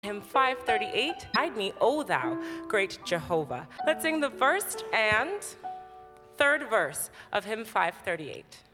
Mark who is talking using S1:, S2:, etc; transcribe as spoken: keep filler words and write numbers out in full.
S1: Hymn five thirty-eight, Guide Me, O Thou, Great Jehovah. Let's sing the first and third verse of Hymn five thirty-eight.